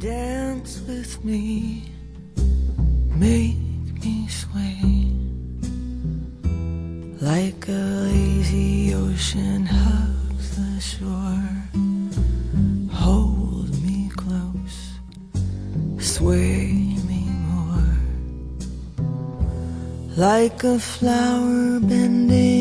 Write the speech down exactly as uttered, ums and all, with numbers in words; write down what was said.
Dance with me, make me sway, like a lazy ocean hugs the shore. Hold me close, sway me more, like a flower bending